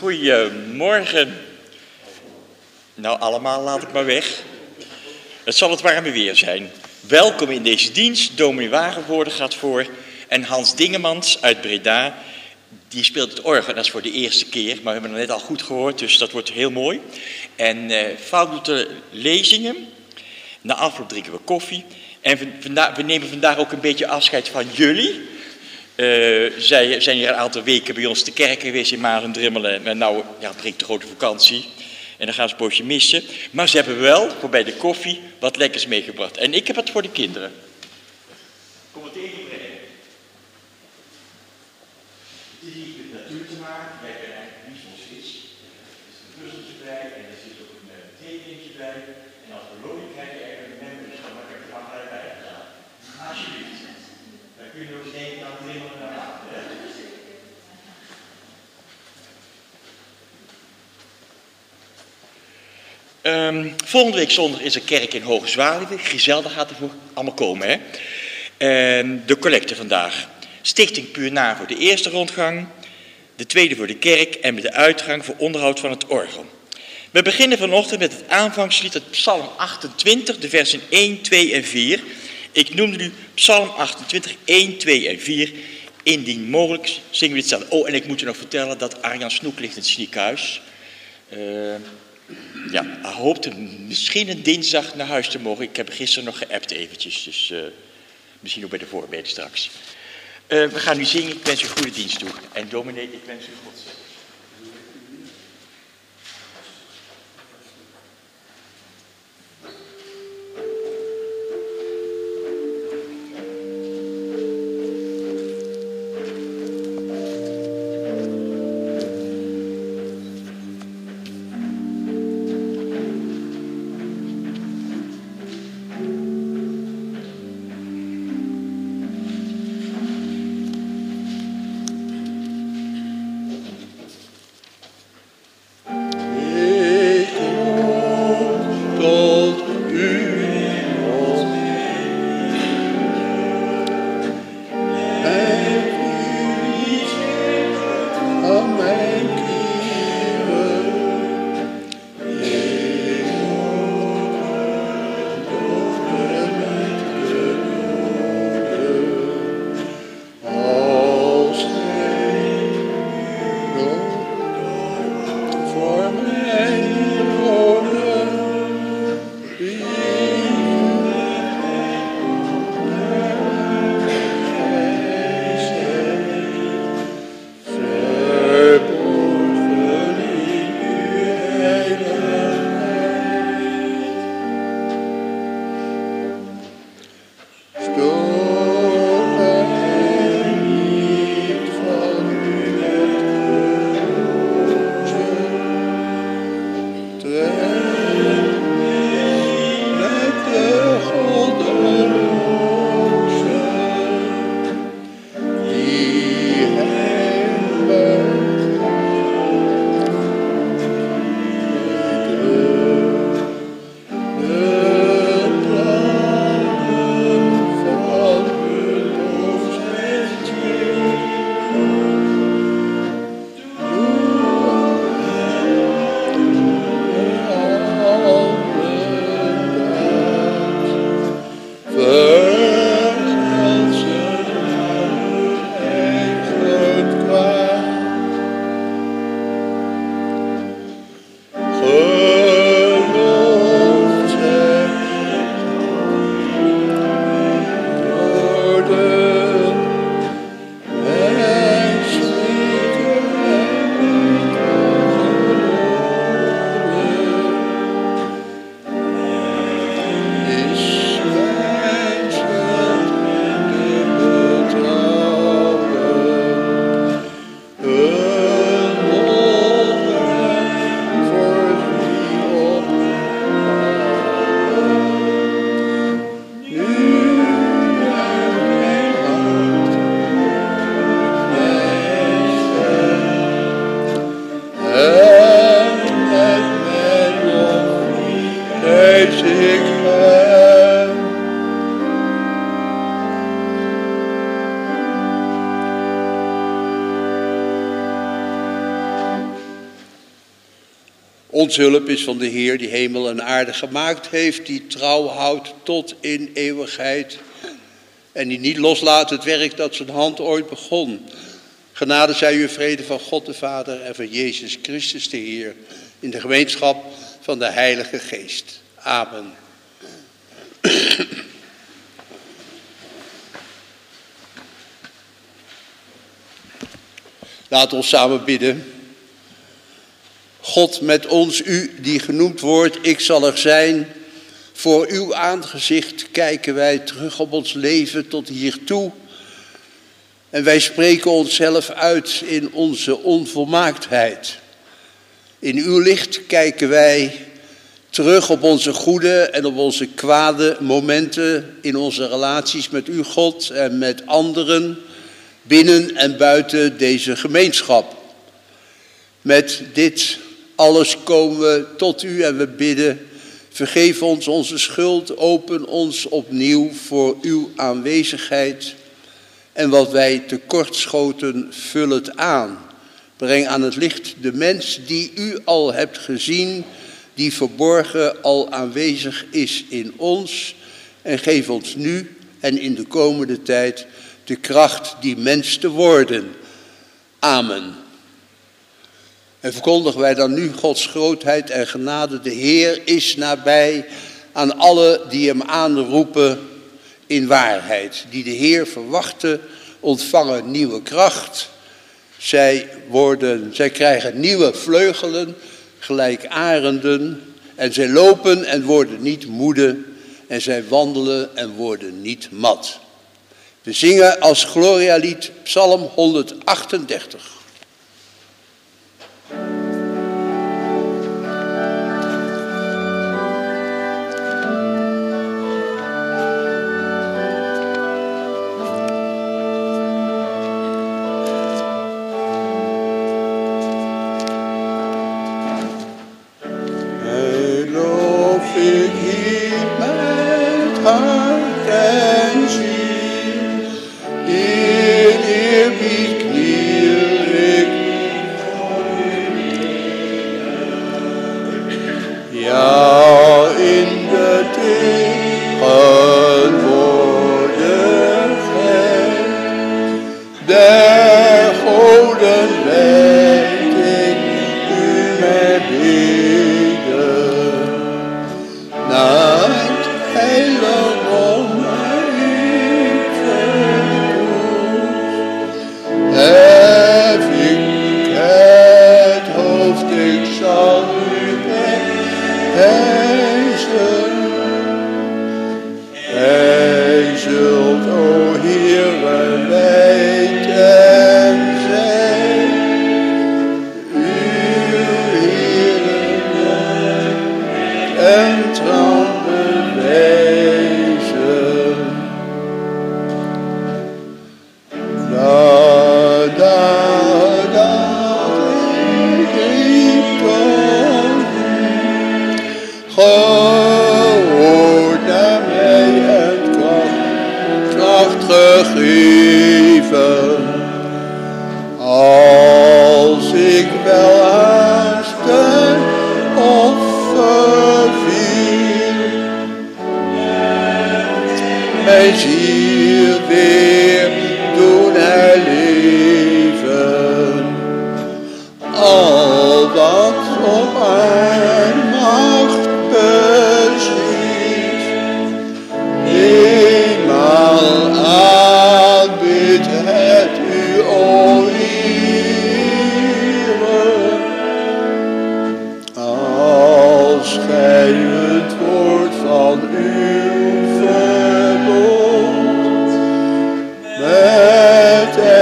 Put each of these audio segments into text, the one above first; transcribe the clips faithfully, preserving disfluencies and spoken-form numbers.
Goedemorgen. Nou, allemaal laat ik maar weg. Het zal het warme weer zijn. Welkom in deze dienst. Dominee Wagenvoorde gaat voor. En Hans Dingemans uit Breda, die speelt het orgel. Dat is voor de eerste keer, maar we hebben het net al goed gehoord, dus dat wordt heel mooi. En uh, Fout doet de lezingen. Na afloop drinken we koffie. En we, vanda- we nemen vandaag ook een beetje afscheid van jullie. Uh, zij zijn hier een aantal weken bij ons te kerk geweest in Maasdrimmelen. En nou ja, het breekt de grote vakantie. En dan gaan ze een poosje missen. Maar ze hebben wel, voor bij de koffie, wat lekkers meegebracht. En ik heb het voor de kinderen. Kom het tegenbrengen. Het is niet met natuur te maken. Wij hebben eigenlijk niet zoals is. Er is een puzzeltje bij en er zit ook een uh, tekeningetje bij. En als we logisch krijgen, hebben we een dus dan heb ik er van bij gedaan. Alsjeblieft. Dan kun je nog eens denken aan het helemaal naar laten. Um, volgende week zondag is er kerk in Hoge Zwaluwe. Griselda gaat ervoor allemaal komen. Hè? Um, de collecte vandaag. Stichting Puur Na voor de eerste rondgang. De tweede voor de kerk en met de uitgang voor onderhoud van het orgel. We beginnen vanochtend met het aanvangslied uit Psalm achtentwintig, de versen één, twee en vier. Ik noemde u Psalm achtentwintig, één, twee en vier. Indien mogelijk zingen we dit samen. Oh, en ik moet u nog vertellen dat Arjan Snoek ligt in het ziekenhuis. Uh, ja, hij hoopte misschien een dinsdag naar huis te mogen. Ik heb gisteren nog geappt eventjes, dus uh, misschien ook bij de voorbeden straks. Uh, we gaan nu zingen. Ik wens u goede dienst toe. En dominee, ik wens u God zegen. Onze hulp is van de Heer die hemel en aarde gemaakt heeft, die trouw houdt tot in eeuwigheid en die niet loslaat het werk dat zijn hand ooit begon. Genade zij u, vrede van God de Vader en van Jezus Christus de Heer, in de gemeenschap van de Heilige Geest. Amen. Laat ons samen bidden. God met ons, u die genoemd wordt, ik zal er zijn. Voor uw aangezicht kijken wij terug op ons leven tot hiertoe. En wij spreken onszelf uit in onze onvolmaaktheid. In uw licht kijken wij terug op onze goede en op onze kwade momenten in onze relaties met u, God, en met anderen, binnen en buiten deze gemeenschap. Met dit alles komen we tot u en we bidden, vergeef ons onze schuld, open ons opnieuw voor uw aanwezigheid. En wat wij tekortschoten, vul het aan. Breng aan het licht de mens die u al hebt gezien, die verborgen al aanwezig is in ons. En geef ons nu en in de komende tijd de kracht die mens te worden. Amen. En verkondigen wij dan nu Gods grootheid en genade. De Heer is nabij aan alle die hem aanroepen in waarheid. Die de Heer verwachten, ontvangen nieuwe kracht. Zij, worden, zij krijgen nieuwe vleugelen, gelijk arenden. En zij lopen en worden niet moede. En zij wandelen en worden niet mat. We zingen als glorialied Psalm honderdachtendertig.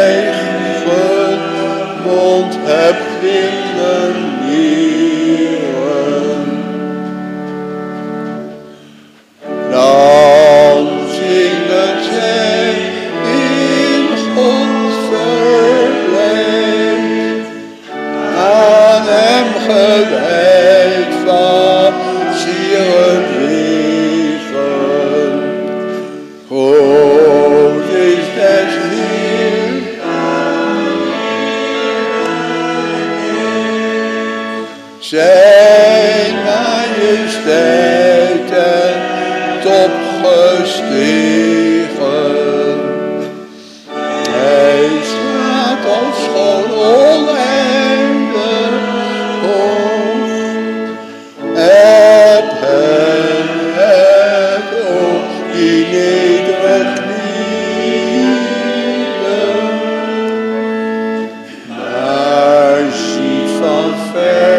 Heb willen leren. zijn majesteiten opgestegen. Hij staat als schoon oneindig hoog. Heb hem het oog die nederig knielen, maar ziet van ver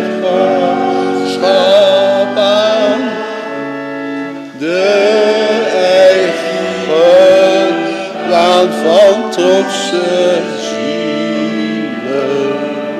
schap aan de eigen waan van trotse zielen.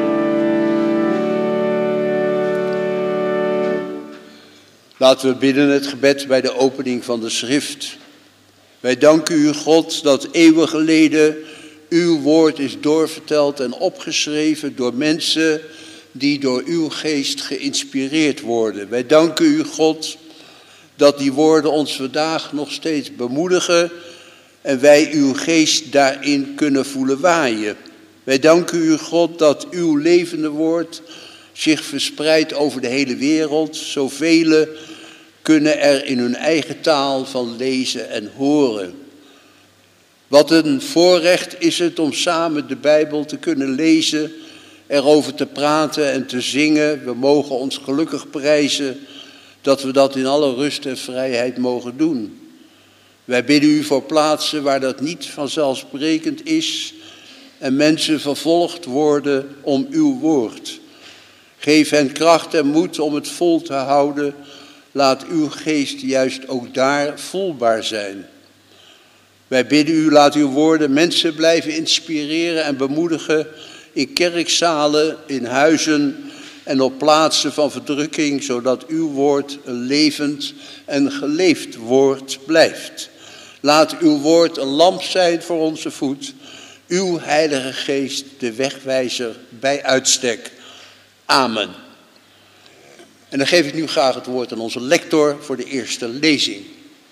Laten we bidden het gebed bij de opening van de schrift. Wij danken u, God, dat eeuwen geleden uw woord is doorverteld en opgeschreven door mensen die door uw geest geïnspireerd worden. Wij danken u, God, dat die woorden ons vandaag nog steeds bemoedigen en wij uw geest daarin kunnen voelen waaien. Wij danken u, God, dat uw levende woord zich verspreidt over de hele wereld. Zoveel kunnen er in hun eigen taal van lezen en horen. Wat een voorrecht is het om samen de Bijbel te kunnen lezen, erover te praten en te zingen. We mogen ons gelukkig prijzen dat we dat in alle rust en vrijheid mogen doen. Wij bidden u voor plaatsen waar dat niet vanzelfsprekend is en mensen vervolgd worden om uw woord. Geef hen kracht en moed om het vol te houden. Laat uw geest juist ook daar voelbaar zijn. Wij bidden u, laat uw woorden mensen blijven inspireren en bemoedigen in kerkzalen, in huizen en op plaatsen van verdrukking, zodat uw woord een levend en geleefd woord blijft. Laat uw woord een lamp zijn voor onze voet, uw Heilige Geest de wegwijzer bij uitstek. Amen. En dan geef ik nu graag het woord aan onze lector voor de eerste lezing.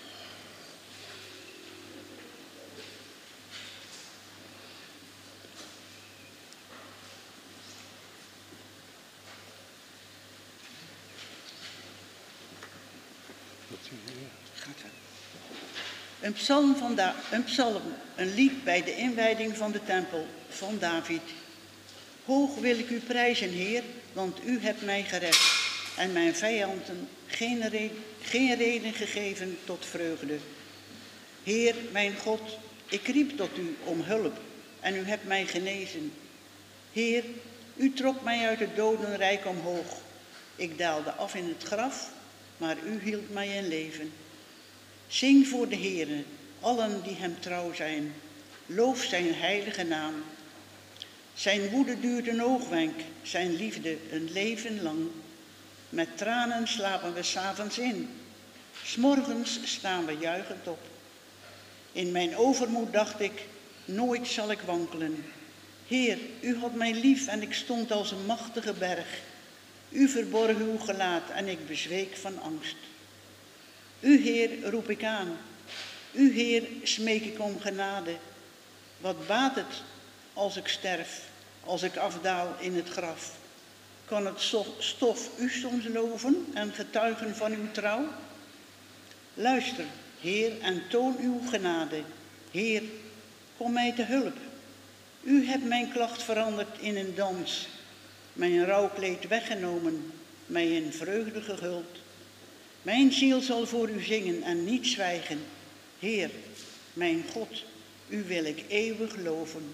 Een psalm, van da- een psalm, een lied bij de inwijding van de tempel van David. Hoog wil ik u prijzen, Heer, want u hebt mij gered en mijn vijanden geen, re- geen reden gegeven tot vreugde. Heer, mijn God, ik riep tot u om hulp en u hebt mij genezen. Heer, u trok mij uit het dodenrijk omhoog. Ik daalde af in het graf, maar u hield mij in leven. Zing voor de Heere, allen die hem trouw zijn. Loof zijn heilige naam. Zijn woede duurt een oogwenk, zijn liefde een leven lang. Met tranen slapen we 's avonds in. 's Morgens staan we juichend op. In mijn overmoed dacht ik, nooit zal ik wankelen. Heer, u had mij lief en ik stond als een machtige berg. U verborg uw gelaat en ik bezweek van angst. U, Heer, roep ik aan. U, Heer, smeek ik om genade. Wat baat het als ik sterf, als ik afdaal in het graf? Kan het stof u soms loven en getuigen van uw trouw? Luister, Heer, en toon uw genade. Heer, kom mij te hulp. U hebt mijn klacht veranderd in een dans. Mijn rouwkleed weggenomen, mij in vreugde gehuld. Mijn ziel zal voor u zingen en niet zwijgen. Heer, mijn God, u wil ik eeuwig loven.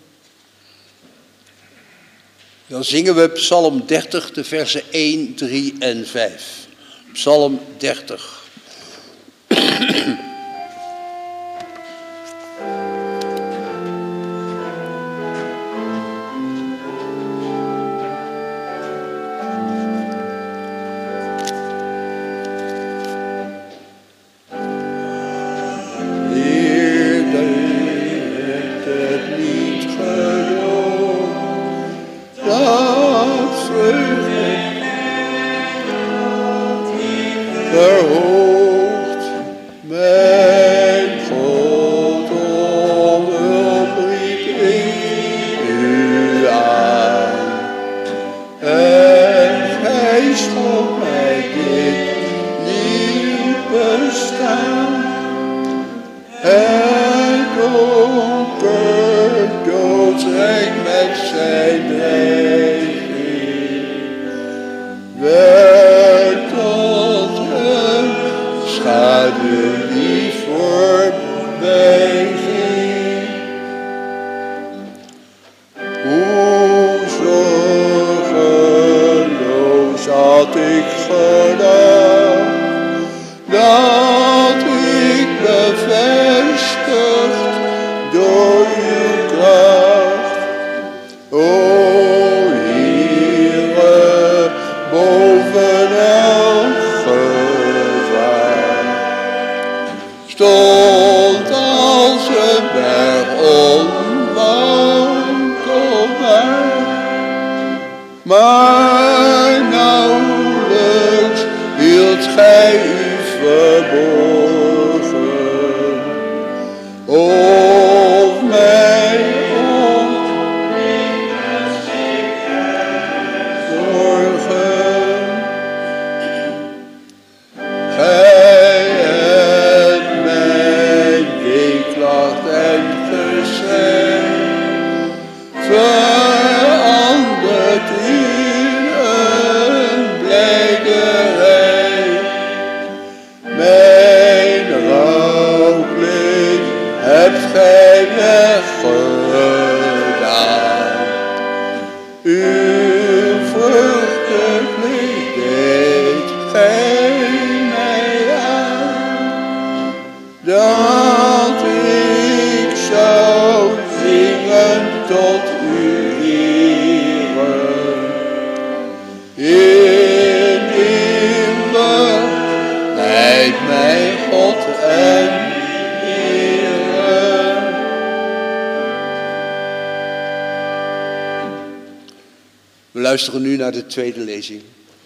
Dan zingen we Psalm dertig, de versen één, drie en vijf. Psalm dertig. Hey schonk mij dit nieuw bestaan. Het donker doodsrijk met zijn dreiging werd tot een schaduw die voorbij ging. Hoe zorgeloos had ik gedacht dat ik bevestigd door uw kracht, o Heere, boven elk gevaar, stond als een berg onwankelbaar, maar nauwelijks hield gij u verborgen, of mij zorgen. Gij hebt mijn weeklacht en gezegd veranderd in een blijderij. Mijn rouwkleed hebt gij weggedaan. Uw vruchtenkleed deed gij mij aan, dat ik zou zingen tot uw Heere. In eeuwigheid mijn God en Heere. We luisteren nu naar de tweede lezing.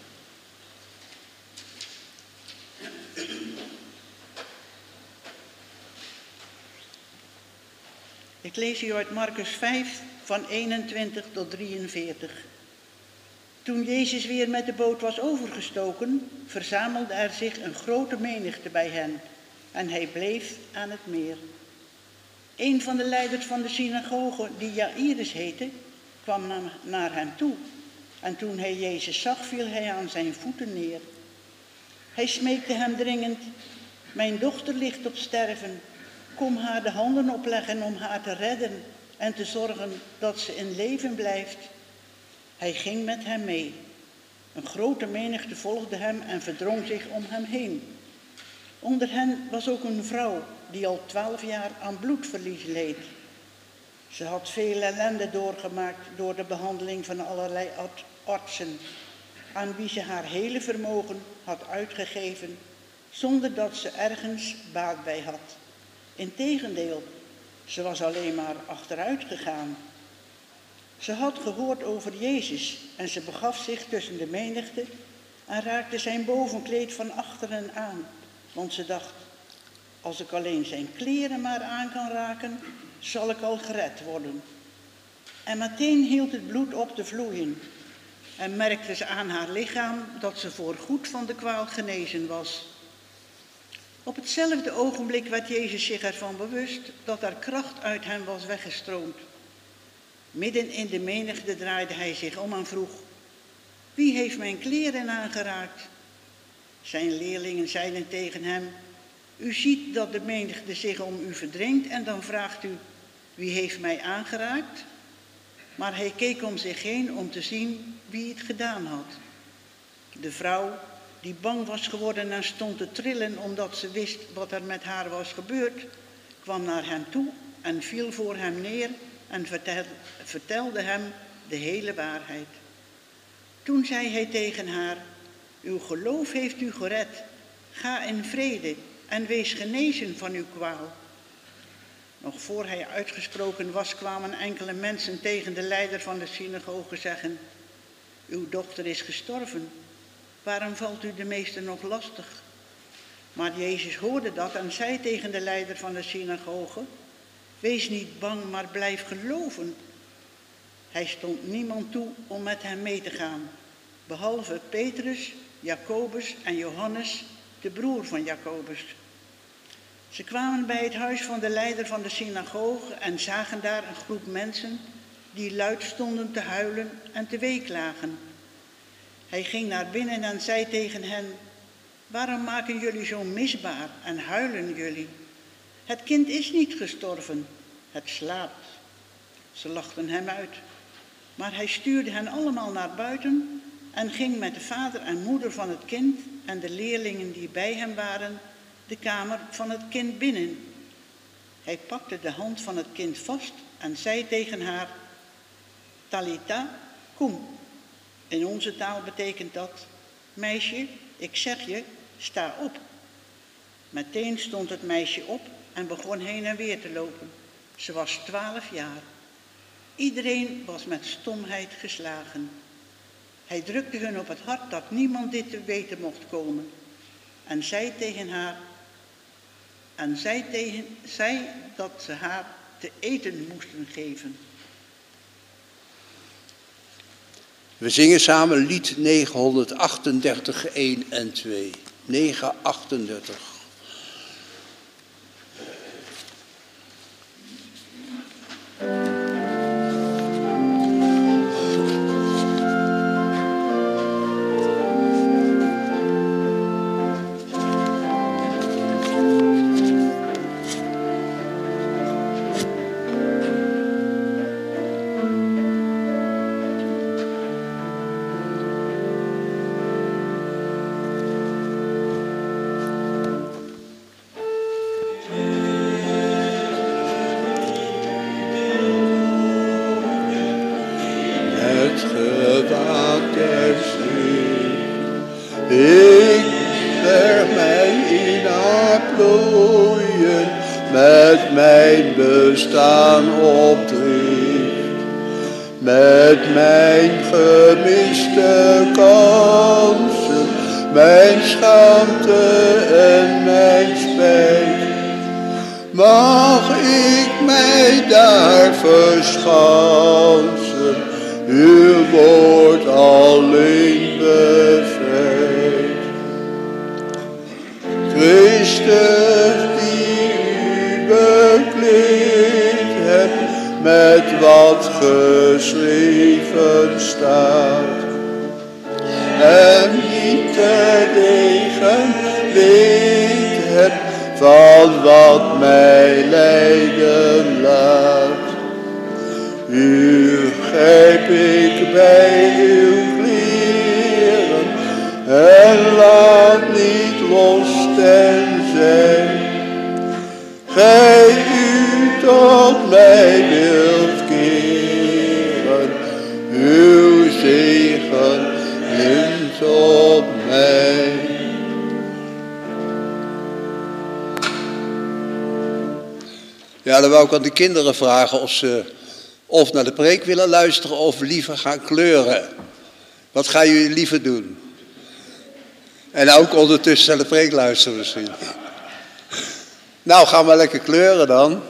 Ik lees u uit Marcus vijf van eenentwintig tot drieënveertig. Toen Jezus weer met de boot was overgestoken, verzamelde er zich een grote menigte bij hen en hij bleef aan het meer. Een van de leiders van de synagoge, die Jairus heette, kwam na- naar hem toe. En toen hij Jezus zag, viel hij aan zijn voeten neer. Hij smeekte hem dringend: mijn dochter ligt op sterven. Kom haar de handen opleggen om haar te redden en te zorgen dat ze in leven blijft. Hij ging met hem mee. Een grote menigte volgde hem en verdrong zich om hem heen. Onder hen was ook een vrouw die al twaalf jaar aan bloedverlies leed. Ze had veel ellende doorgemaakt door de behandeling van allerlei artsen, aan wie ze haar hele vermogen had uitgegeven, zonder dat ze ergens baat bij had. Integendeel, ze was alleen maar achteruit gegaan. Ze had gehoord over Jezus en ze begaf zich tussen de menigte en raakte zijn bovenkleed van achteren aan. Want ze dacht, als ik alleen zijn kleren maar aan kan raken, zal ik al gered worden. En meteen hield het bloed op te vloeien en merkte ze aan haar lichaam dat ze voorgoed van de kwaal genezen was. Op hetzelfde ogenblik werd Jezus zich ervan bewust dat er kracht uit hem was weggestroomd. Midden in de menigte draaide hij zich om en vroeg: wie heeft mijn kleren aangeraakt? Zijn leerlingen zeiden tegen hem: u ziet dat de menigte zich om u verdringt en dan vraagt u: wie heeft mij aangeraakt? Maar hij keek om zich heen om te zien wie het gedaan had. De vrouw, die bang was geworden en stond te trillen omdat ze wist wat er met haar was gebeurd, kwam naar hem toe en viel voor hem neer en vertel, vertelde hem de hele waarheid. Toen zei hij tegen haar: uw geloof heeft u gered. Ga in vrede en wees genezen van uw kwaal. Nog voor hij uitgesproken was, kwamen enkele mensen tegen de leider van de synagoge zeggen: uw dochter is gestorven. Waarom valt u de meester nog lastig? Maar Jezus hoorde dat en zei tegen de leider van de synagoge: wees niet bang, maar blijf geloven. Hij stond niemand toe om met hem mee te gaan. behalve Petrus, Jacobus en Johannes, de broer van Jacobus. Ze kwamen bij het huis van de leider van de synagoge en zagen daar een groep mensen die luid stonden te huilen en te weeklagen. Hij ging naar binnen en zei tegen hen: waarom maken jullie zo misbaar en huilen jullie? Het kind is niet gestorven, het slaapt. Ze lachten hem uit, maar hij stuurde hen allemaal naar buiten en ging met de vader en moeder van het kind en de leerlingen die bij hem waren de kamer van het kind binnen. Hij pakte de hand van het kind vast en zei tegen haar: Talita, kom. In onze taal betekent dat: meisje, ik zeg je, sta op. Meteen stond het meisje op en begon heen en weer te lopen. Ze was twaalf jaar. Iedereen was met stomheid geslagen. Hij drukte hun op het hart dat niemand dit te weten mocht komen. En zei tegen haar, en zei, tegen, zei dat ze haar te eten moesten geven. We zingen samen lied negenhonderdachtendertig, één en twee. negenhonderdachtendertig. Met mijn gemiste kansen, mijn schaamte en mijn spijt, mag ik mij daar verschansen, uw woord alleen bevrijdt. Christus die u bekleed hebt met wat geschreven staat, en niet terdege weet hebt van wat mij lijden laat. U grijp ik bij uw kleren en laat niet los tenzij gij u tot mij wilt keren, uw zegen is op mij. Ja, dan wou ik aan de kinderen vragen of ze of naar de preek willen luisteren of liever gaan kleuren. Wat gaan jullie liever doen? En ook ondertussen naar de preek luisteren misschien. Nou, gaan we lekker kleuren dan.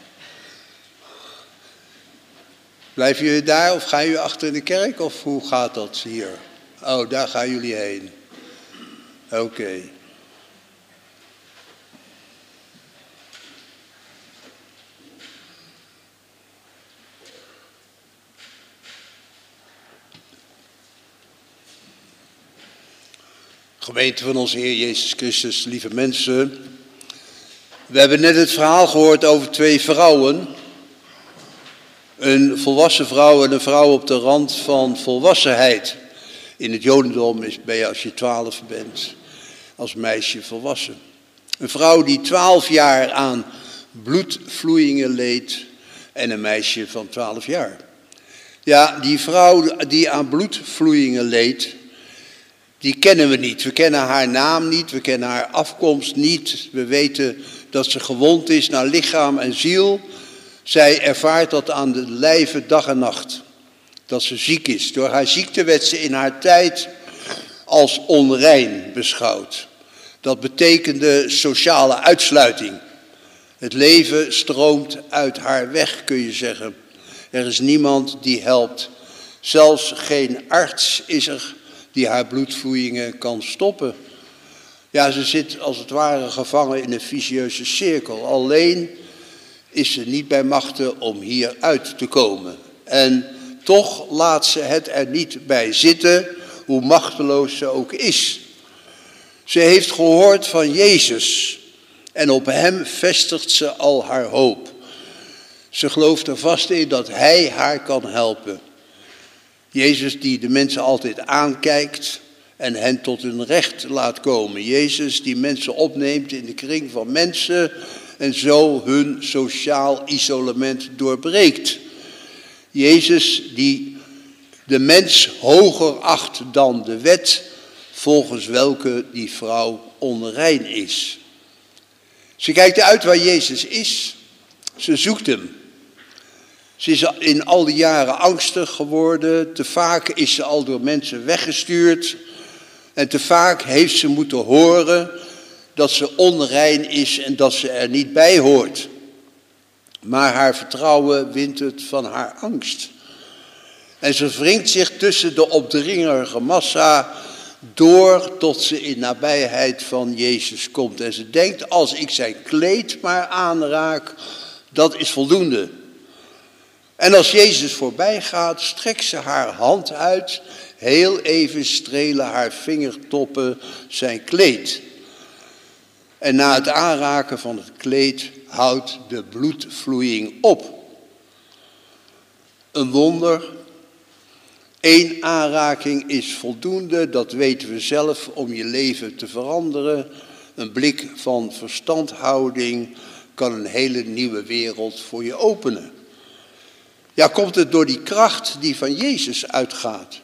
Blijven jullie daar of gaan jullie achter in de kerk of hoe gaat dat hier? Oh, daar gaan jullie heen. Oké. Okay. Gemeente van onze Heer Jezus Christus, lieve mensen. We hebben net het verhaal gehoord over twee vrouwen. Een volwassen vrouw en een vrouw op de rand van volwassenheid. In het Jodendom is, ben je als je twaalf bent, als meisje volwassen. Een vrouw die twaalf jaar aan bloedvloeien leed en een meisje van twaalf jaar. Ja, die vrouw die aan bloedvloeien leed, die kennen we niet. We kennen haar naam niet, we kennen haar afkomst niet. We weten dat ze gewond is naar lichaam en ziel. Zij ervaart dat aan de lijve dag en nacht. Dat ze ziek is. Door haar ziekte werd ze in haar tijd als onrein beschouwd. Dat betekende sociale uitsluiting. Het leven stroomt uit haar weg, kun je zeggen. Er is niemand die helpt. Zelfs geen arts is er die haar bloedvloeien kan stoppen. Ja, ze zit als het ware gevangen in een vicieuze cirkel. Alleen is ze niet bij machte om hier uit te komen. En toch laat ze het er niet bij zitten, hoe machteloos ze ook is. Ze heeft gehoord van Jezus en op hem vestigt ze al haar hoop. Ze gelooft er vast in dat hij haar kan helpen. Jezus die de mensen altijd aankijkt en hen tot hun recht laat komen. Jezus die mensen opneemt in de kring van mensen en zo hun sociaal isolement doorbreekt. Jezus die de mens hoger acht dan de wet, volgens welke die vrouw onrein is. Ze kijkt uit waar Jezus is. Ze zoekt hem. Ze is in al die jaren angstig geworden. Te vaak is ze al door mensen weggestuurd. En te vaak heeft ze moeten horen dat ze onrein is en dat ze er niet bij hoort. Maar haar vertrouwen wint het van haar angst. En ze wringt zich tussen de opdringerige massa door tot ze in nabijheid van Jezus komt. En ze denkt, als ik zijn kleed maar aanraak, dat is voldoende. En als Jezus voorbij gaat, strekt ze haar hand uit. Heel even strelen haar vingertoppen zijn kleed. En na het aanraken van het kleed houdt de bloedvloeiing op. Een wonder. Eén aanraking is voldoende, dat weten we zelf, om je leven te veranderen. Een blik van verstandhouding kan een hele nieuwe wereld voor je openen. Ja, komt het door die kracht die van Jezus uitgaat?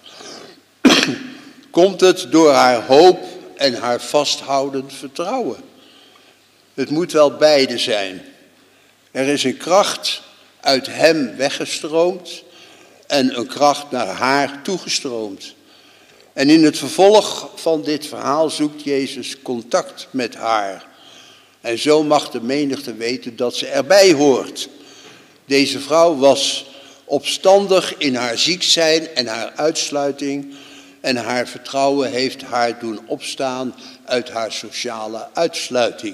Komt het door haar hoop en haar vasthoudend vertrouwen? Het moet wel beide zijn. Er is een kracht uit hem weggestroomd en een kracht naar haar toegestroomd. En in het vervolg van dit verhaal zoekt Jezus contact met haar. En zo mag de menigte weten dat ze erbij hoort. Deze vrouw was opstandig in haar ziek zijn en haar uitsluiting. En haar vertrouwen heeft haar doen opstaan uit haar sociale uitsluiting.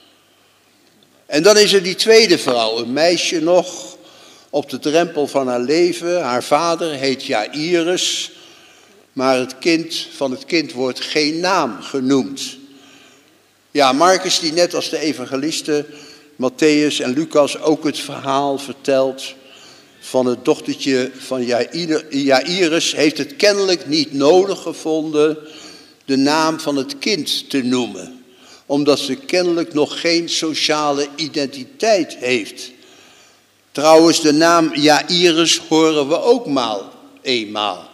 En dan is er die tweede vrouw, een meisje nog op de drempel van haar leven. Haar vader heet Jairus, maar het kind, van het kind wordt geen naam genoemd. Ja, Marcus die net als de evangelisten Matthäus en Lucas ook het verhaal vertelt van het dochtertje van Jairus, heeft het kennelijk niet nodig gevonden de naam van het kind te noemen. Omdat ze kennelijk nog geen sociale identiteit heeft. Trouwens, de naam Jairus horen we ook maar eenmaal.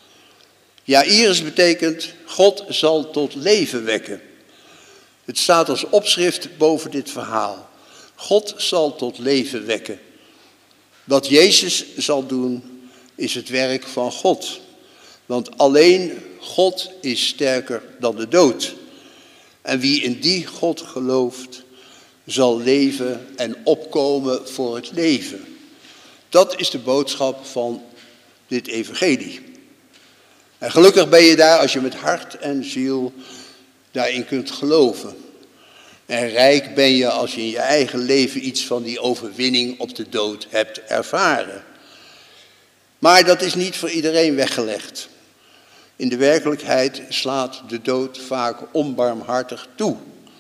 Jairus betekent, God zal tot leven wekken. Het staat als opschrift boven dit verhaal. God zal tot leven wekken. Wat Jezus zal doen, is het werk van God. Want alleen God is sterker dan de dood. En wie in die God gelooft, zal leven en opkomen voor het leven. Dat is de boodschap van dit evangelie. En gelukkig ben je daar als je met hart en ziel daarin kunt geloven. En rijk ben je als je in je eigen leven iets van die overwinning op de dood hebt ervaren. Maar dat is niet voor iedereen weggelegd. In de werkelijkheid slaat de dood vaak onbarmhartig toe.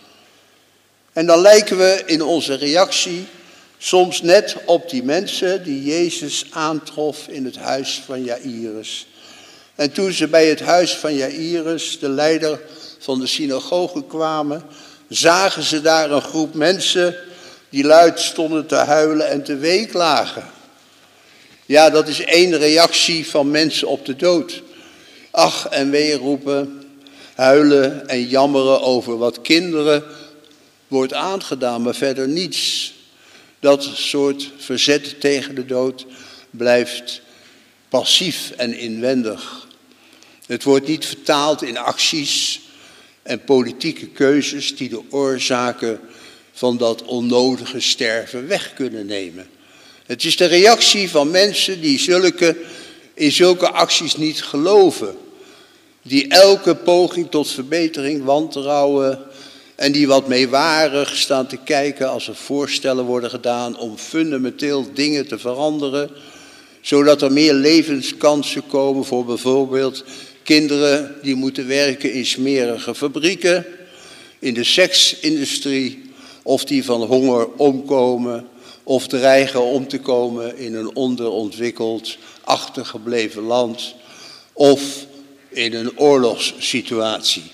En dan lijken we in onze reactie soms net op die mensen die Jezus aantrof in het huis van Jairus. En toen ze bij het huis van Jairus, de leider van de synagoge, kwamen, zagen ze daar een groep mensen die luid stonden te huilen en te weeklagen. Ja, dat is één reactie van mensen op de dood. Ach en wee roepen, huilen en jammeren over wat kinderen wordt aangedaan, maar verder niets. Dat soort verzet tegen de dood blijft passief en inwendig. Het wordt niet vertaald in acties en politieke keuzes die de oorzaken van dat onnodige sterven weg kunnen nemen. Het is de reactie van mensen die zulke, in zulke acties niet geloven. die elke poging tot verbetering wantrouwen en die wat meewarig staan te kijken als er voorstellen worden gedaan om fundamenteel dingen te veranderen, zodat er meer levenskansen komen voor bijvoorbeeld kinderen die moeten werken in smerige fabrieken, in de seksindustrie, of die van honger omkomen of dreigen om te komen in een onderontwikkeld, achtergebleven land of in een oorlogssituatie.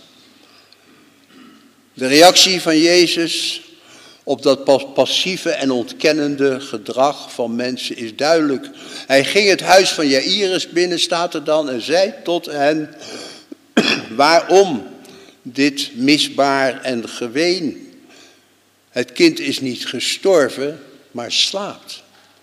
De reactie van Jezus op dat passieve en ontkennende gedrag van mensen is duidelijk. Hij ging het huis van Jaïrus binnen, staat er dan, en zei tot hen: waarom dit misbaar en geween? Het kind is niet gestorven, maar slaapt.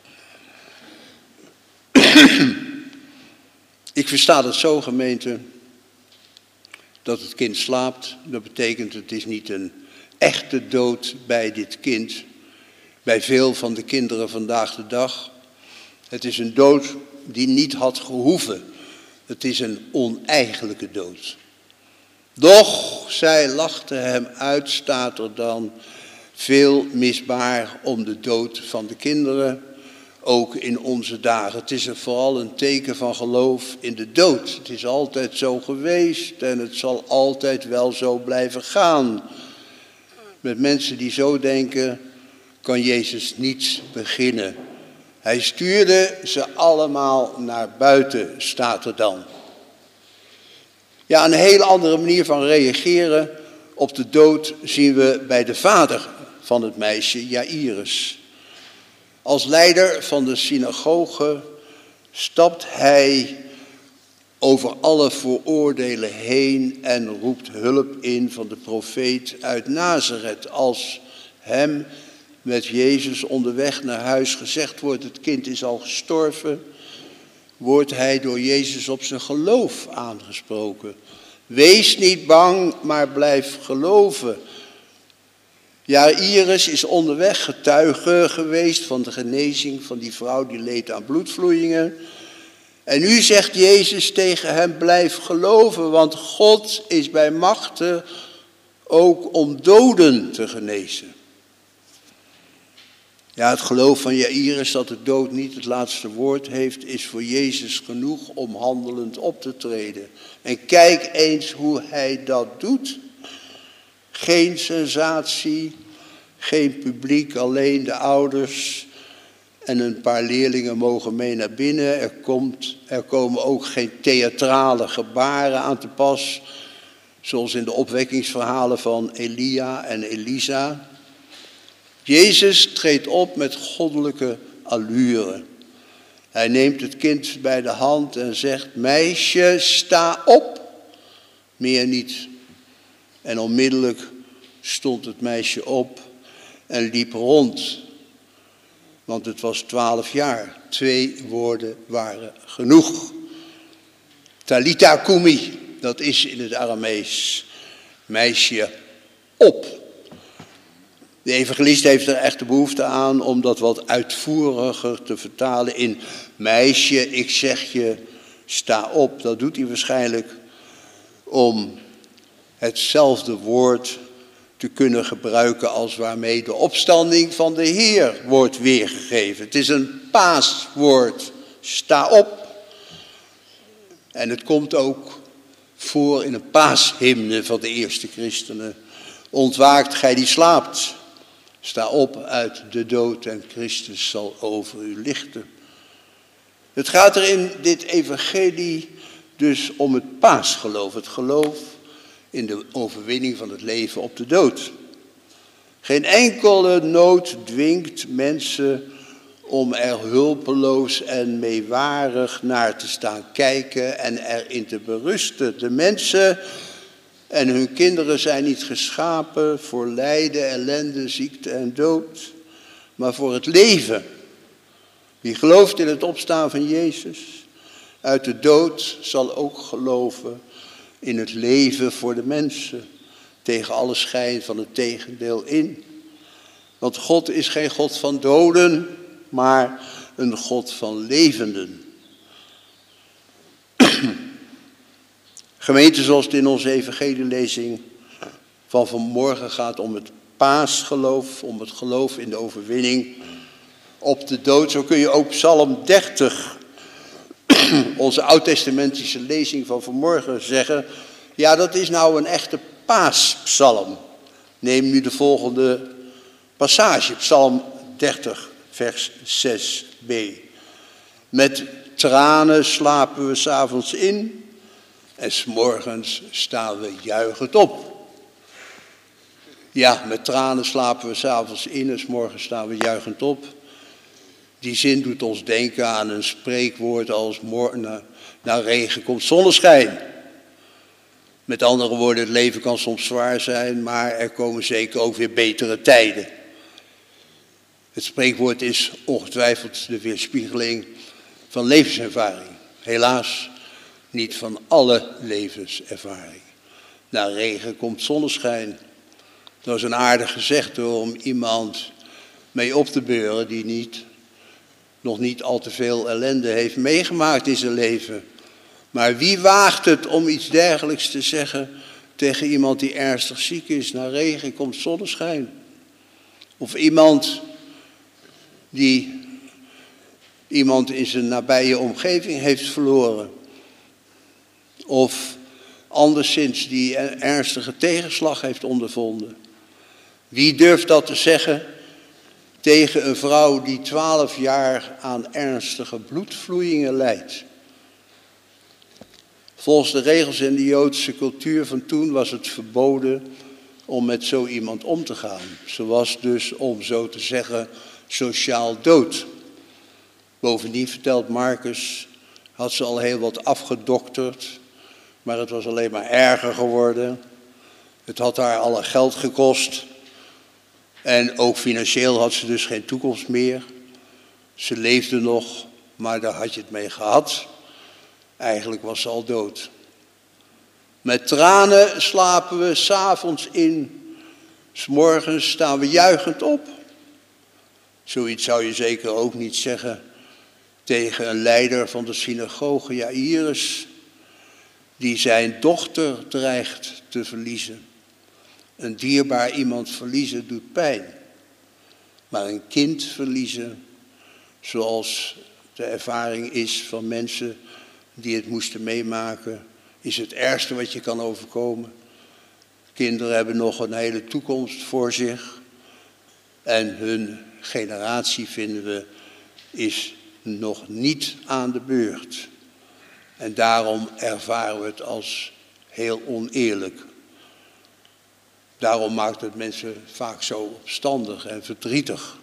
Ik versta het zo, gemeente, dat het kind slaapt. Dat betekent, het is niet een echte dood bij dit kind. Bij veel van de kinderen vandaag de dag. Het is een dood die niet had gehoeven. Het is een oneigenlijke dood. Doch, zij lachte hem uit, staat er dan, veel misbaar om de dood van de kinderen, ook in onze dagen. Het is er vooral een teken van geloof in de dood. Het is altijd zo geweest en het zal altijd wel zo blijven gaan. Met mensen die zo denken, kan Jezus niets beginnen. Hij stuurde ze allemaal naar buiten, staat er dan. Ja, een hele andere manier van reageren op de dood zien we bij de vader van het meisje, Jaïrus. Als leider van de synagoge stapt hij over alle vooroordelen heen en roept hulp in van de profeet uit Nazareth. Als hem met Jezus onderweg naar huis gezegd wordt, het kind is al gestorven, wordt hij door Jezus op zijn geloof aangesproken. Wees niet bang, maar blijf geloven. Jaïrus is onderweg getuige geweest van de genezing van die vrouw die leed aan bloedvloeien. En nu zegt Jezus tegen hem, blijf geloven, want God is bij machte ook om doden te genezen. Ja, het geloof van Jaïrus dat de dood niet het laatste woord heeft, is voor Jezus genoeg om handelend op te treden. En kijk eens hoe hij dat doet. Geen sensatie, geen publiek, alleen de ouders en een paar leerlingen mogen mee naar binnen. Er, komt, er komen ook geen theatrale gebaren aan te pas, zoals in de opwekkingsverhalen van Elia en Elisa. Jezus treedt op met goddelijke allure. Hij neemt het kind bij de hand en zegt, meisje, sta op. Meer niet. En onmiddellijk stond het meisje op en liep rond. Want het was twaalf jaar. Twee woorden waren genoeg. Talita kumi, dat is in het Aramees. Meisje, op. De evangelist heeft er echt de behoefte aan om dat wat uitvoeriger te vertalen in meisje, ik zeg je, sta op. Dat doet hij waarschijnlijk om hetzelfde woord te kunnen gebruiken als waarmee de opstanding van de Heer wordt weergegeven. Het is een paaswoord, sta op. En het komt ook voor in een paashymne van de eerste christenen. Ontwaakt gij die slaapt. Sta op uit de dood en Christus zal over u lichten. Het gaat er in dit evangelie dus om het paasgeloof. Het geloof in de overwinning van het leven op de dood. Geen enkele nood dwingt mensen om er hulpeloos en meewarig naar te staan kijken en erin te berusten. De mensen en hun kinderen zijn niet geschapen voor lijden, ellende, ziekte en dood, maar voor het leven. Wie gelooft in het opstaan van Jezus uit de dood zal ook geloven in het leven voor de mensen, tegen alle schijn van het tegendeel in. Want God is geen God van doden, maar een God van levenden. Gemeente, zoals het in onze evangelielezing van vanmorgen gaat om het paasgeloof, om het geloof in de overwinning op de dood. Zo kun je ook Psalm dertig, onze oud-testamentische lezing van vanmorgen, zeggen. Ja, dat is nou een echte paaspsalm. Neem nu de volgende passage, Psalm dertig, vers zes b. Met tranen slapen we 's avonds in en 's morgens staan we juichend op. Ja, met tranen slapen we 's avonds in en 's morgens staan we juichend op. Die zin doet ons denken aan een spreekwoord als morgen na regen komt zonneschijn. Met andere woorden, het leven kan soms zwaar zijn, maar er komen zeker ook weer betere tijden. Het spreekwoord is ongetwijfeld de weerspiegeling van levenservaring. Helaas niet van alle levenservaring. Na regen komt zonneschijn. Dat is een aardig gezegde om iemand mee op te beuren die niet, nog niet al te veel ellende heeft meegemaakt in zijn leven. Maar wie waagt het om iets dergelijks te zeggen tegen iemand die ernstig ziek is? Na regen komt zonneschijn. Of iemand die iemand in zijn nabije omgeving heeft verloren. Of anderszins die een ernstige tegenslag heeft ondervonden. Wie durft dat te zeggen tegen een vrouw die twaalf jaar aan ernstige bloedvloeien lijdt? Volgens de regels in de Joodse cultuur van toen was het verboden om met zo iemand om te gaan. Ze was dus, om zo te zeggen, sociaal dood. Bovendien, vertelt Marcus, had ze al heel wat afgedokterd, maar het was alleen maar erger geworden. Het had haar alle geld gekost en ook financieel had ze dus geen toekomst meer. Ze leefde nog, maar daar had je het mee gehad. Eigenlijk was ze al dood. Met tranen slapen we 's avonds in, 's morgens staan we juichend op. Zoiets zou je zeker ook niet zeggen tegen een leider van de synagoge Jairus, die zijn dochter dreigt te verliezen. Een dierbaar iemand verliezen doet pijn, maar een kind verliezen, zoals de ervaring is van mensen die het moesten meemaken, is het ergste wat je kan overkomen. Kinderen hebben nog een hele toekomst voor zich en hun generatie, vinden we, is nog niet aan de beurt. En daarom ervaren we het als heel oneerlijk. Daarom maakt het mensen vaak zo opstandig en verdrietig.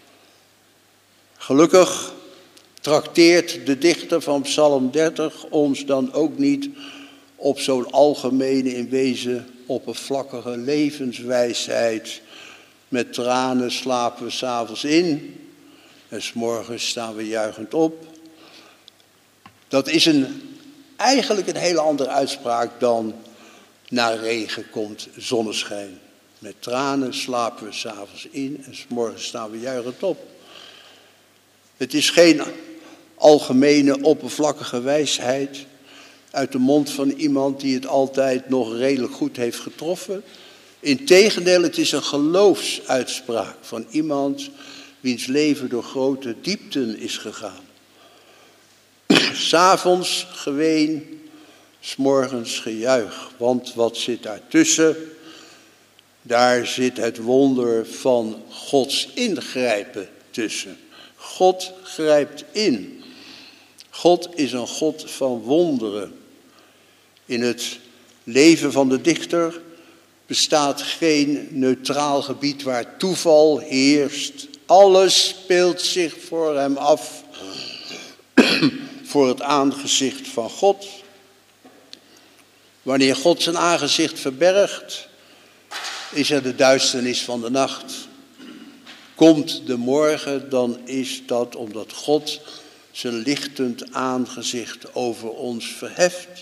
Gelukkig trakteert de dichter van Psalm dertig ons dan ook niet op zo'n algemene, in wezen oppervlakkige levenswijsheid. Met tranen slapen we 's avonds in en 's morgens staan we juichend op. Dat is een, eigenlijk een hele andere uitspraak dan na regen komt zonneschijn. Met tranen slapen we 's avonds in en 's morgens staan we juichend op. Het is geen algemene oppervlakkige wijsheid uit de mond van iemand die het altijd nog redelijk goed heeft getroffen. Integendeel, het is een geloofsuitspraak van iemand wiens leven door grote diepten is gegaan. 'S Avonds geween, 's morgens gejuich, want wat zit daartussen? Daar zit het wonder van Gods ingrijpen tussen. God grijpt in. God is een God van wonderen. In het leven van de dichter bestaat geen neutraal gebied waar toeval heerst. Alles speelt zich voor hem af, voor het aangezicht van God. Wanneer God zijn aangezicht verbergt, is er de duisternis van de nacht. Komt de morgen, dan is dat omdat God zijn lichtend aangezicht over ons verheft.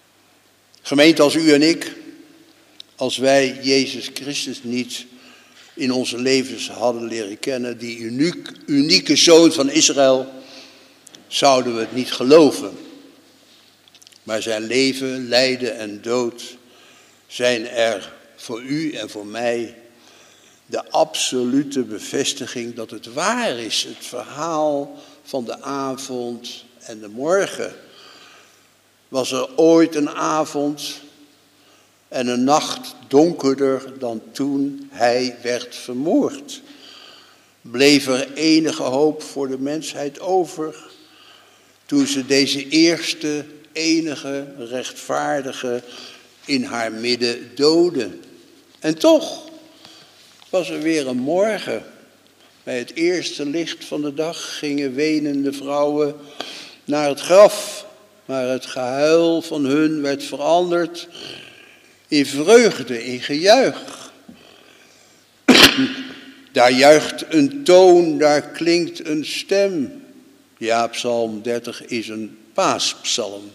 Gemeente als u en ik, als wij Jezus Christus niet in onze levens hadden leren kennen, die uniek, unieke zoon van Israël, zouden we het niet geloven. Maar zijn leven, lijden en dood zijn er voor u en voor mij de absolute bevestiging dat het waar is. Het verhaal van de avond en de morgen. Was er ooit een avond en een nacht donkerder dan toen hij werd vermoord? Bleef er enige hoop voor de mensheid over toen ze deze eerste, enige rechtvaardige in haar midden doodde? En toch was er weer een morgen. Bij het eerste licht van de dag gingen wenende vrouwen naar het graf, maar het gehuil van hun werd veranderd in vreugde, in gejuich. Daar juicht een toon, daar klinkt een stem. Ja, Psalm dertig is een paaspsalm.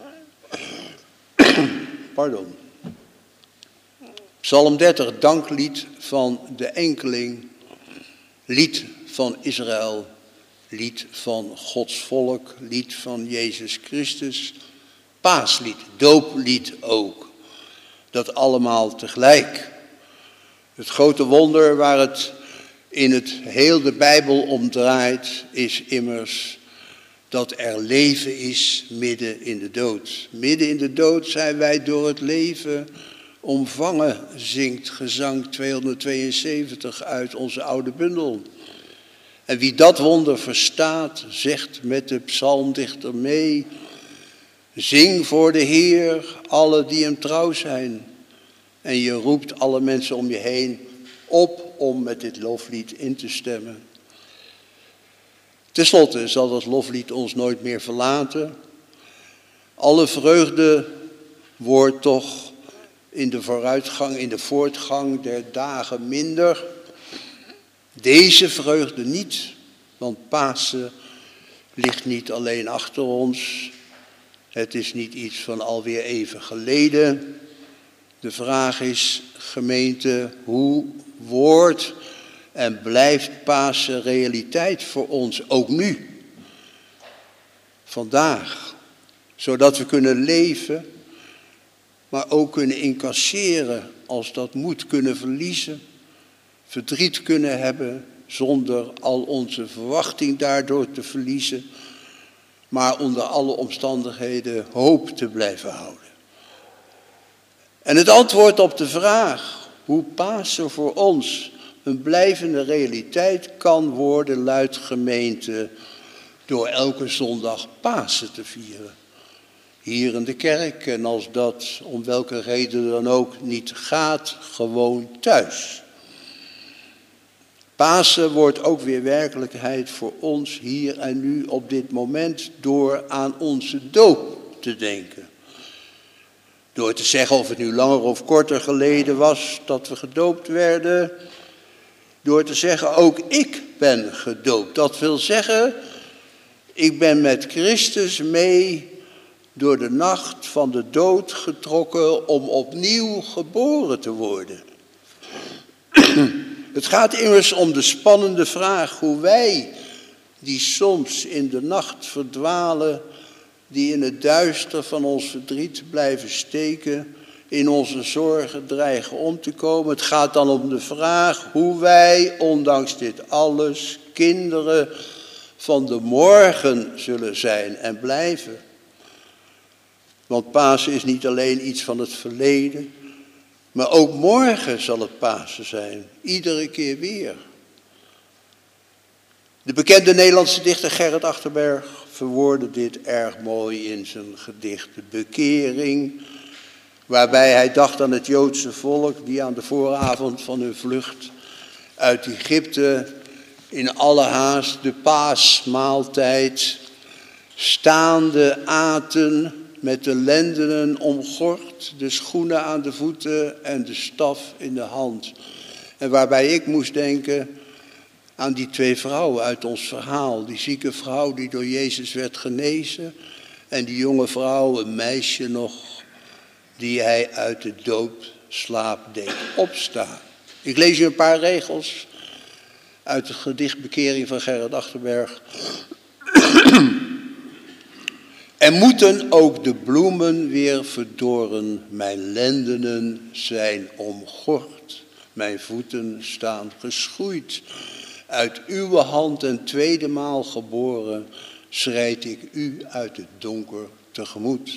Pardon. Psalm dertig, danklied van de enkeling, lied van Israël, lied van Gods volk, lied van Jezus Christus, paaslied, dooplied ook. Dat allemaal tegelijk. Het grote wonder waar het in het heel de Bijbel om draait, is immers dat er leven is midden in de dood. Midden in de dood zijn wij door het leven omvangen, zingt gezang tweehonderdtweeënzeventig uit onze oude bundel. En wie dat wonder verstaat, zegt met de psalmdichter mee: zing voor de Heer, alle die hem trouw zijn. En je roept alle mensen om je heen op om met dit loflied in te stemmen. Ten slotte zal dat loflied ons nooit meer verlaten. Alle vreugde wordt toch in de vooruitgang, in de voortgang der dagen minder. Deze vreugde niet, want Pasen ligt niet alleen achter ons. Het is niet iets van alweer even geleden. De vraag is, gemeente, hoe wordt en blijft Pasen realiteit voor ons, ook nu? Vandaag, zodat we kunnen leven, maar ook kunnen incasseren als dat moet, kunnen verliezen, verdriet kunnen hebben zonder al onze verwachting daardoor te verliezen, maar onder alle omstandigheden hoop te blijven houden. En het antwoord op de vraag hoe Pasen voor ons een blijvende realiteit kan worden, luidt gemeente, door elke zondag Pasen te vieren. Hier in de kerk, en als dat om welke reden dan ook niet gaat, gewoon thuis. Pasen wordt ook weer werkelijkheid voor ons hier en nu op dit moment door aan onze doop te denken. Door te zeggen of het nu langer of korter geleden was dat we gedoopt werden. Door te zeggen, ook ik ben gedoopt. Dat wil zeggen, ik ben met Christus mee door de nacht van de dood getrokken om opnieuw geboren te worden. Het gaat immers om de spannende vraag hoe wij, die soms in de nacht verdwalen, die in het duister van ons verdriet blijven steken, in onze zorgen dreigen om te komen. Het gaat dan om de vraag hoe wij, ondanks dit alles, kinderen van de morgen zullen zijn en blijven. Want Pasen is niet alleen iets van het verleden, maar ook morgen zal het Pasen zijn, iedere keer weer. De bekende Nederlandse dichter Gerrit Achterberg verwoordde dit erg mooi in zijn gedicht De Bekering, waarbij hij dacht aan het Joodse volk die aan de vooravond van hun vlucht uit Egypte in alle haast de paasmaaltijd staande aten, met de lendenen omgord, de schoenen aan de voeten en de staf in de hand. En waarbij ik moest denken aan die twee vrouwen uit ons verhaal. Die zieke vrouw die door Jezus werd genezen. En die jonge vrouw, een meisje nog, die hij uit de doodslaap deed opstaan. Ik lees je een paar regels uit het gedicht Bekering van Gerrit Achterberg. Er moeten ook de bloemen weer verdoren, mijn lendenen zijn omgord, mijn voeten staan geschoeid. Uit uw hand en tweede maal geboren, schrijd ik u uit het donker tegemoet.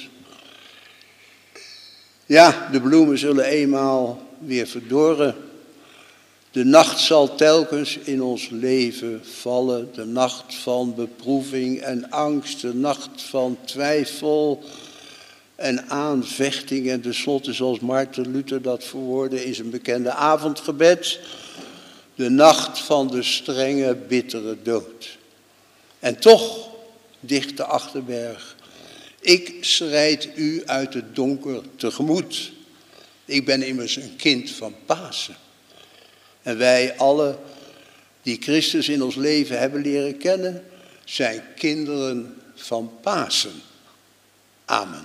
Ja, de bloemen zullen eenmaal weer verdorren. De nacht zal telkens in ons leven vallen, de nacht van beproeving en angst, de nacht van twijfel en aanvechting. En tenslotte, zoals Maarten Luther dat verwoordde in zijn bekende avondgebed, de nacht van de strenge, bittere dood. En toch, dichtte Achterberg, ik schrijd u uit het donker tegemoet. Ik ben immers een kind van Pasen. En wij alle die Christus in ons leven hebben leren kennen, zijn kinderen van Pasen. Amen.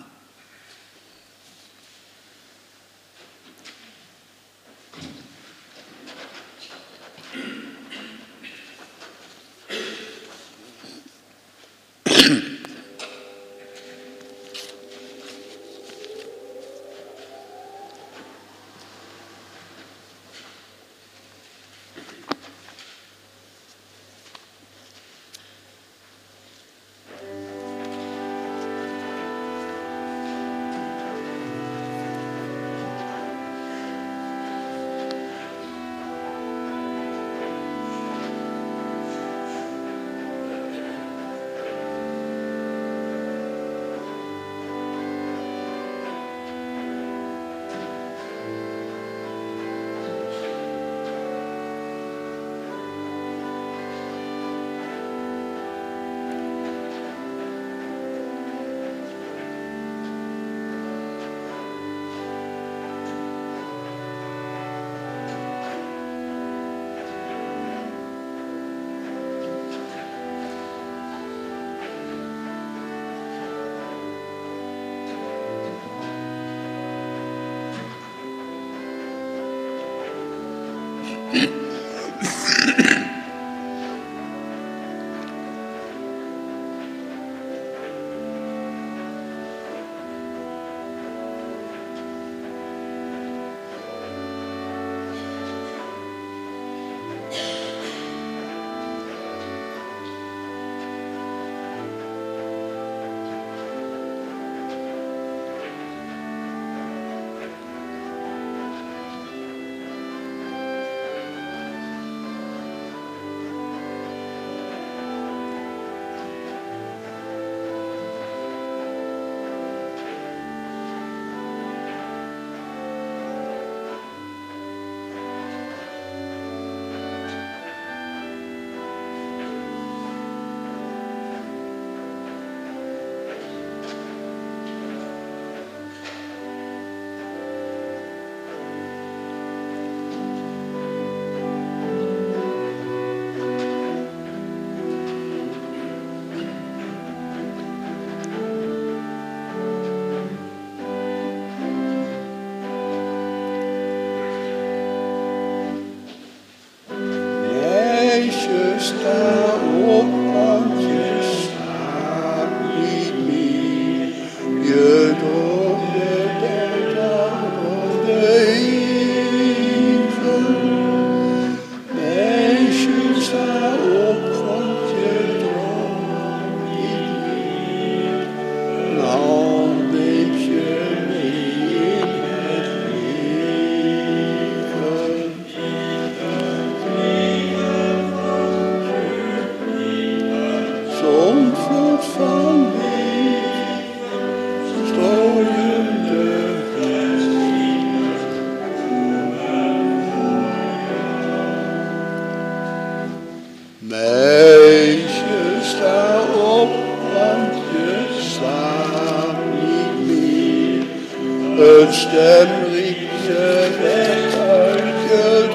Een stem riep je weg uit je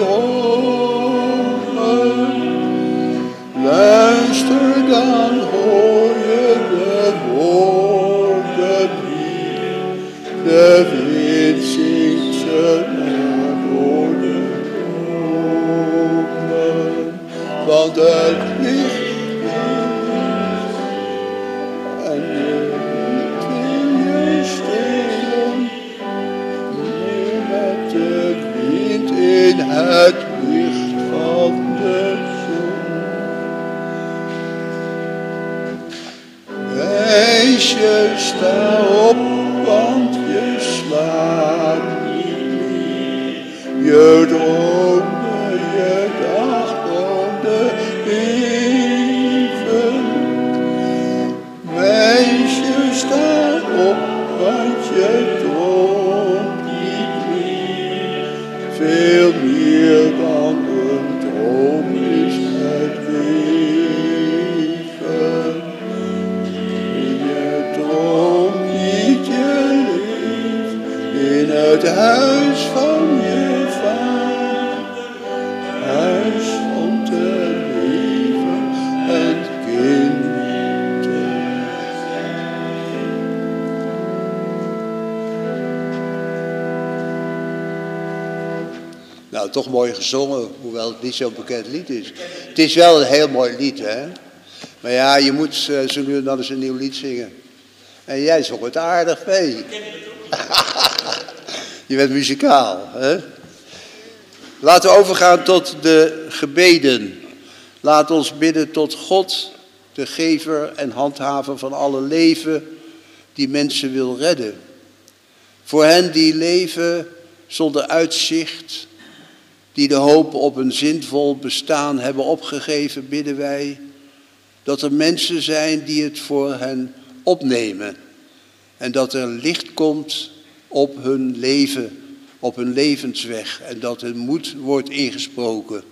dromen. Luister, dan hoor je de woorden niet. De wind zingt ze naar door de bomen. Meisje, sta op, want je slaapt niet meer. Je droomde, je dagdroomde even. Meisje, sta op, want je droomt niet meer. Veel meer dan een droom is het leven. Je droomt niet, je leeft in het huis van je vader. Huis om te leven en kind te zijn. Nou, toch mooi gezongen, hoewel het niet zo'n bekend lied is. Het is wel een heel mooi lied, hè. Maar ja, je moet uh, zo nu en dan eens een nieuw lied zingen. En jij zong het aardig mee. Je bent muzikaal, hè. Laten we overgaan tot de gebeden. Laat ons bidden tot God, de gever en handhaver van alle leven, die mensen wil redden. Voor hen die leven zonder uitzicht, die de hoop op een zinvol bestaan hebben opgegeven, bidden wij dat er mensen zijn die het voor hen opnemen. En dat er licht komt op hun leven, op hun levensweg. En dat hun moed wordt ingesproken.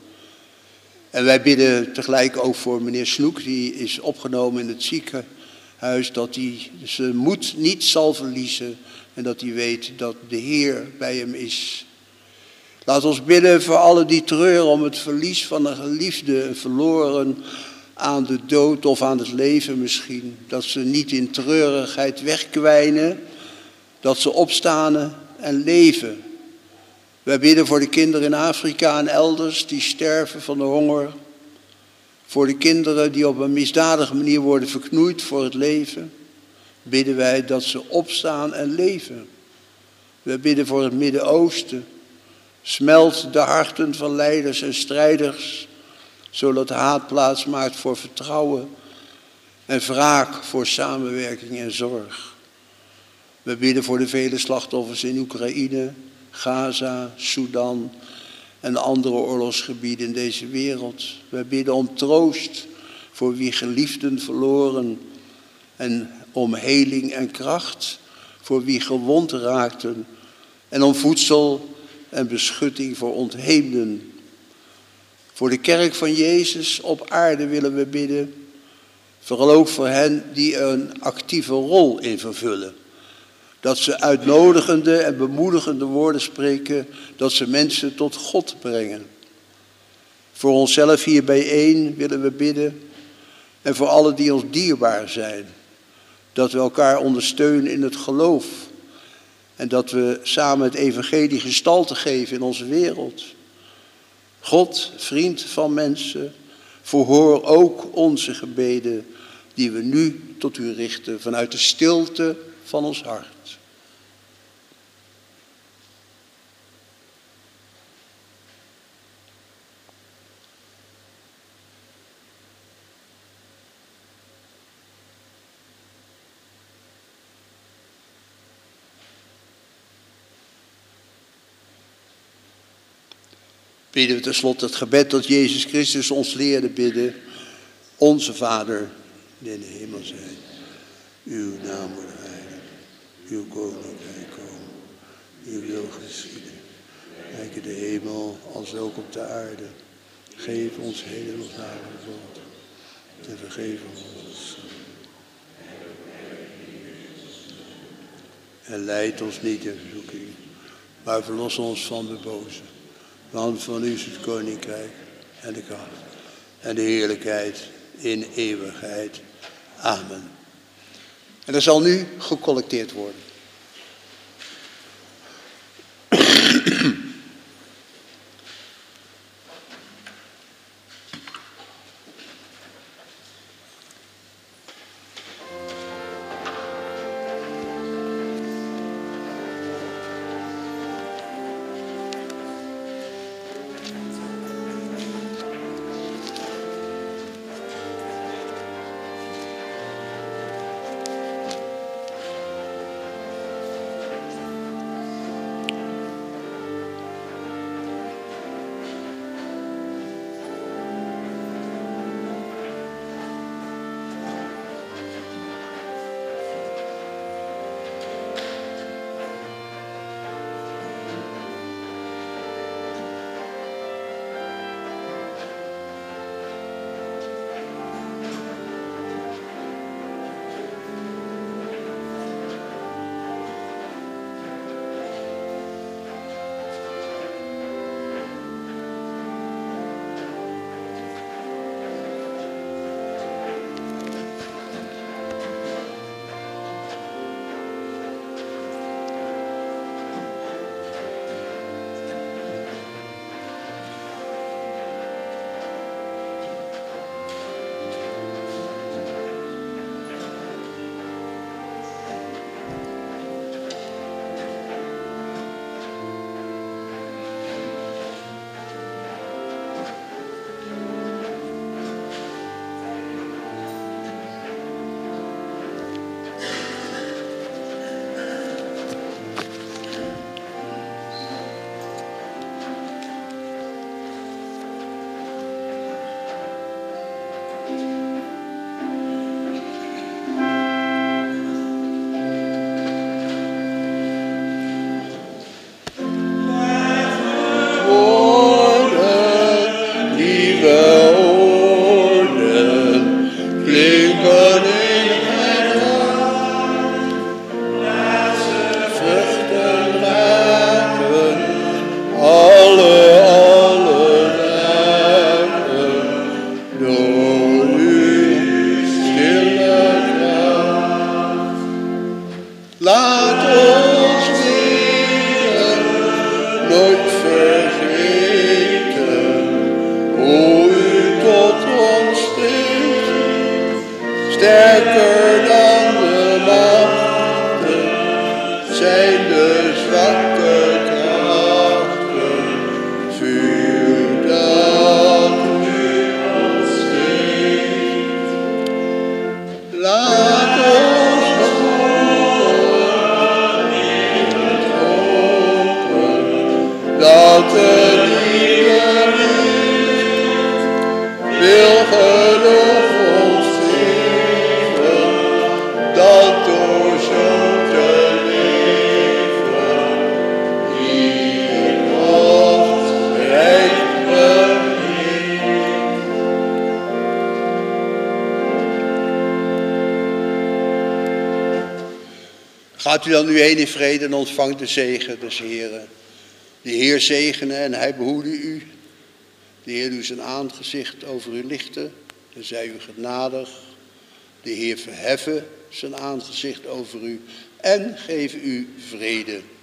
En wij bidden tegelijk ook voor meneer Snoek, die is opgenomen in het ziekenhuis, dat hij zijn moed niet zal verliezen en dat hij weet dat de Heer bij hem is. Laat ons bidden voor allen die treuren om het verlies van een geliefde, verloren aan de dood of aan het leven misschien. Dat ze niet in treurigheid wegkwijnen, dat ze opstaan en leven. Wij bidden voor de kinderen in Afrika en elders die sterven van de honger. Voor de kinderen die op een misdadige manier worden verknoeid voor het leven. Bidden wij dat ze opstaan en leven. We bidden voor het Midden-Oosten. Smelt de harten van leiders en strijders, zodat haat plaats maakt voor vertrouwen en wraak voor samenwerking en zorg. We bidden voor de vele slachtoffers in Oekraïne, Gaza, Sudan en andere oorlogsgebieden in deze wereld. We bidden om troost voor wie geliefden verloren en om heling en kracht voor wie gewond raakten en om voedsel en beschutting voor ontheemden. Voor de kerk van Jezus op aarde willen we bidden, vooral ook voor hen die er een actieve rol in vervullen. Dat ze uitnodigende en bemoedigende woorden spreken, dat ze mensen tot God brengen. Voor onszelf hier bijeen willen we bidden en voor allen die ons dierbaar zijn. Dat we elkaar ondersteunen in het geloof en dat we samen het evangelie gestalte geven in onze wereld. God, vriend van mensen, verhoor ook onze gebeden die we nu tot u richten vanuit de stilte van ons hart. Bidden we tenslotte het gebed dat Jezus Christus ons leerde bidden. Onze Vader, die in de hemel zijt. Uw naam wordt heilig. Uw koninkrijk komen. Uw wil geschieden. Gelijk in de hemel als ook op de aarde. Geef ons heden ons dagelijks brood. En vergeef ons onze schuld. En leid ons niet in verzoeking, maar verlos ons van de boze. Want van u is het koninkrijk en de kracht en de heerlijkheid in eeuwigheid. Amen. En er zal nu gecollecteerd worden. dat door zo te leven, hier nog rijk begint. Gaat u dan nu heen in vrede en ontvangt de zegen des Heeren. De Heer zegene en hij behoede u. De Heer doet zijn aangezicht over u lichten en zij u genadig. De Heer verheffen zijn aangezicht over u en geef u vrede.